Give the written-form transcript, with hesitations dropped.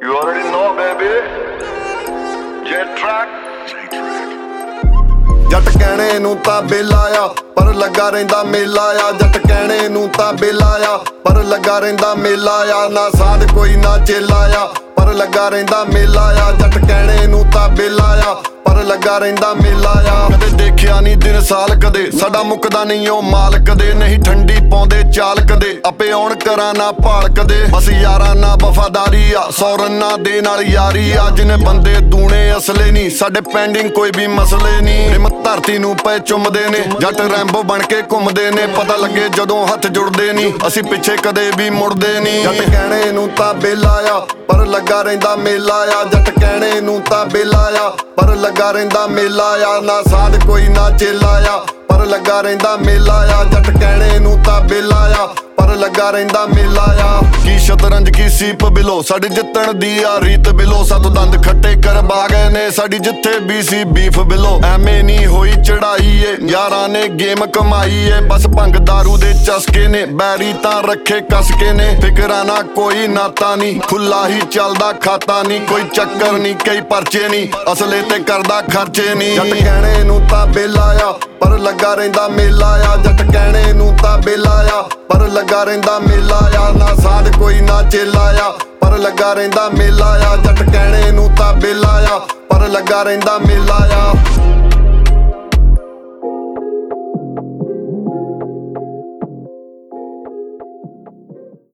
You already know, baby. Jet track. ਜੱਟ ਕਹਿਣੇ ਨੂੰ ਤਾਂ ਬੇਲਾ ਆ ਪਰ ਲੱਗਾ ਰਹਿੰਦਾ ਮੇਲਾ ਆ। ਜੱਟ ਕਹਿਣੇ ਨੂੰ ਤਾਂ ਬੇਲਾ ਆ ਪਰ ਲੱਗਾ ਰਹਿੰਦਾ ਮੇਲਾ ਆ। ਨਾ ਸਾਧ ਕੋਈ ਨਾ ਚੇਲਾ ਆ ਪਰ ਲੱਗਾ ਰਹਿੰਦਾ ਮੇਲਾ ਆ। ਜੱਟ ਕਹਿਣੇ ਨੂੰ ਤਾਂ ਬੇਲਾ ਆ ਪਰ ਲੱਗਾ ਰਹਿੰਦਾ ਮੇਲਾ ਆ। ਕਦੇ ਦੇਖਿਆ ਨਹੀਂ ਦਿਨ ਸਾਲ ਕਦੇ ਸਾਡਾ ਮੁੱਕਦਾ ਨਹੀਂ ਉਹ ਮਾਲ ਕਦੇ। ਨਹੀਂ ਠੰਡੀ ਪਾਉਂਦੇ ਚਾਲ ਕਦੇ ਆਪੇ ਆਉਣ ਕਰਾਂ ਨਾ ਭਾਲ ਕਦੇ। ਬਸ ਯਾਰਾਂ ਨਾਲ ਵਫਾਦਾਰੀ ਆ ਸੌਰਨਾਂ ਦੇ ਨਾਲ ਯਾਰੀ ਆ। ਜਿਹਨੇ ਬੰਦੇ ਦੂਣੇ ਅਸਲੇ ਨਹੀਂ ਸਾਡੇ ਪੈਂਡਿੰਗ ਕੋਈ ਵੀ ਮਸਲੇ ਨਹੀਂ। ਹਿੰਮਤ ਧਰਤੀ ਨੂੰ ਪਏ ਚੁੰਮਦੇ ਨੇ ਜੱਟ ਰੈਂਬੋ ਬਣ ਕੇ ਘੁੰਮਦੇ ਨੇ। ਪਤਾ ਲੱਗੇ ਜਦੋਂ ਹੱਥ ਜੁੜਦੇ ਨਹੀਂ ਅਸੀਂ ਪਿੱਛੇ ਕਦੇ ਵੀ ਮੁੜਦੇ ਨਹੀਂ। ਜੱਟ ਕਹਿਣੇ ਨੂੰ ਤਾਂ ਬੇਲਾ ਆ ਪਰ ਲੱਗਾ ਰਹਿੰਦਾ ਮੇਲਾ ਆ। ਜੱਟ ਕਹਿਣੇ ਨੂੰ ਤਾਂ ਬੇਲਾ ਆ ਪਰ ਲੱਗਾ ਰਹਿੰਦਾ ਮੇਲਾ ਆ। ਨਾ ਸਾਧ ਕੋਈ ਨਾ ਚੇਲਾ ਆ ਪਰ ਲੱਗਾ ਰਹਿੰਦਾ ਮੇਲਾ ਆ। ਜੱਟ ਕਹਿਣੇ ਨੂੰ ਤਾਂ ਬੇਲਾ ਆ ਪਰ ਲੱਗਾ ਰਹਿੰਦਾ ਮੇਲਾ ਆ। ਕੀ ਸ਼ਤਰੰਜ ਕੀ ਸੀਪ ਬਿਲੋ ਸਾਡੀ ਜਿੱਤਣ ਦੀ ਆ ਰੀਤ ਬਿਲੋ। ਸੱਤ ਦੰਦ ਖੱਟੇ ਕਰਵਾ ਗਏ ਨੇ ਸਾਡੀ ਜਿੱਥੇ ਵੀ ਸੀ ਬੀਫ ਬਿਲੋ। ਐਵੇਂ ਨਹੀਂ ਹੋਈ ਚੜਾਈ ਏ ਯਾਰਾਂ ਨੇ ਗੇਮ ਕਮਾਈ ਏ। ਬਸ ਭੰਗ ਦਾਰੂ ਦੇ ਚਸਕੇ ਨੇ ਬੈਰੀ ਤਾਂ ਰੱਖੇ ਕਸਕੇ ਨੇ। ਫਿਕਰਾਂ ਨਾ ਕੋਈ ਨਾਤਾ ਨਹੀਂ ਖੁੱਲਾ ਹੀ ਚੱਲਦਾ ਖਾਤਾ ਨਹੀਂ। ਕੋਈ ਚੱਕਰ ਨਹੀਂ ਕਈ ਪਰਚੇ ਨਹੀਂ ਅਸਲੇ ਤੇ ਕਰਦਾ ਖਰਚੇ ਨਹੀਂ। ਜੱਟ ਕਹਿਣੇ ਨੂੰ ਤਾਂ ਬੇਲਾ ਆ ਪਰ ਲੱਗਾ ਰਹਿੰਦਾ ਮੇਲਾ ਆ। ਜੱਟ ਕਹਿਣੇ ਨੂੰ ਤਾਂ ਬੇਲਾ ਆ ਪਰ ਲੱਗਾ ਰਹਿੰਦਾ ਮੇਲਾ ਆ। ਨਾ ਸਾਧ ਕੋਈ ਨਾ ਚੇਲਾ ਆ ਪਰ ਲੱਗਾ ਰਹਿੰਦਾ ਮੇਲਾ ਆ। ਜੱਟ ਕਹਿਣੇ ਨੂੰ ਤਾਂ ਬੇਲਾ ਆ ਪਰ ਲੱਗਾ ਰਹਿੰਦਾ ਮੇਲਾ ਆ।